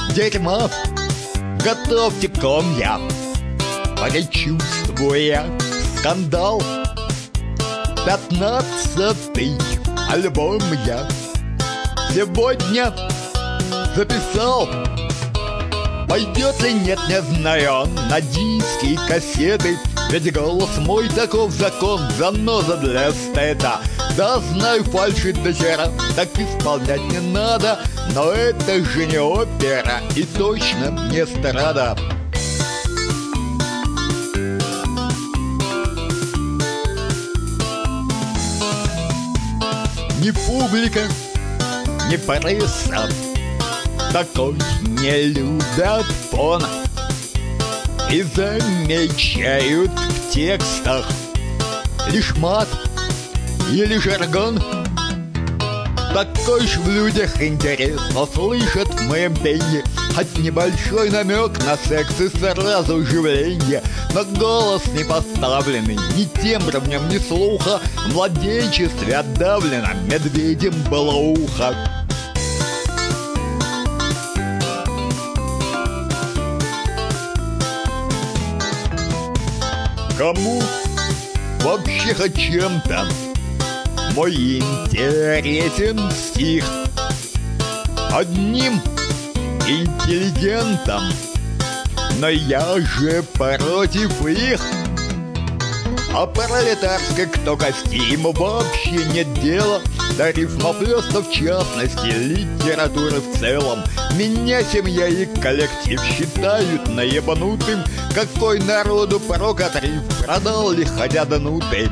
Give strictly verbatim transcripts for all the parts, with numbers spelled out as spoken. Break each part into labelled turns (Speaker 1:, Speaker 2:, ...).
Speaker 1: дерьма, готовьте комья, предчувствуя скандал. Пятнадцатый альбом я сегодня записал. Пойдет ли, нет, не знаю, на диски, кассеты. Ведь голос мой таков закон, заноза для эстета. Да, знаю, фальшит до хера, так исполнять не надо. Но это же не опера и точно не эстрада. Ни публика, ни пресса такой не любят фон и замечают в текстах лишь мат или жаргон. Такой ж в людях интересно слышат в моем пении хоть небольшой намек на секс и сразу оживление. Но голос не поставленный ни тембром, ни слуха. В младенчестве отдавлено медведем было ухо. Кому вообще хоть чем-то мой интересен стих? Одним интеллигентом, но я же против их. А пролетарской кто костим вообще нет дела. Да рифмоплёста в частности, литературы в целом. Меня семья и коллектив считают наебанутым. Какой народу порок отрыв, продал ли ходя донутый.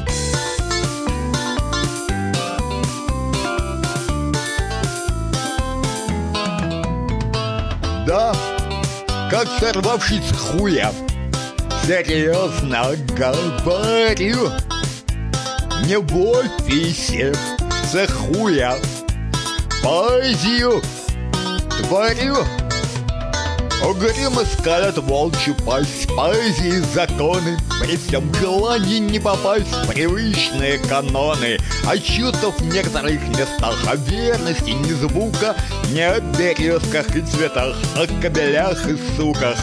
Speaker 1: Да, как сорвавшись с хуя, серьезно говорю, не в офисе цехуя, поэзию творю. Угрюмо скалят волчью пасть поэзии законы, при всем желании не попасть в привычные каноны. А чувств в некоторых местах, о верности ни звука, не о березках и цветах, о кобелях и суках.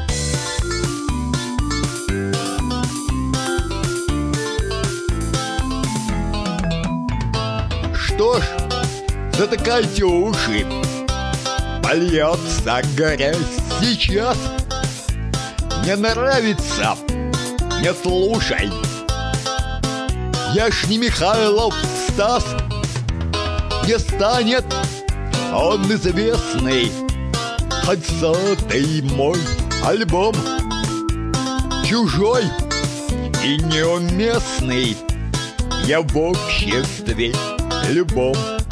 Speaker 1: Что ж, затыкайте уши, польется грязь сейчас. Не нравится, не слушай. Я ж не Михайлов Стас. Не станет он известный, хоть сотый мой альбом. Чужой и неуместный я в обществе любом.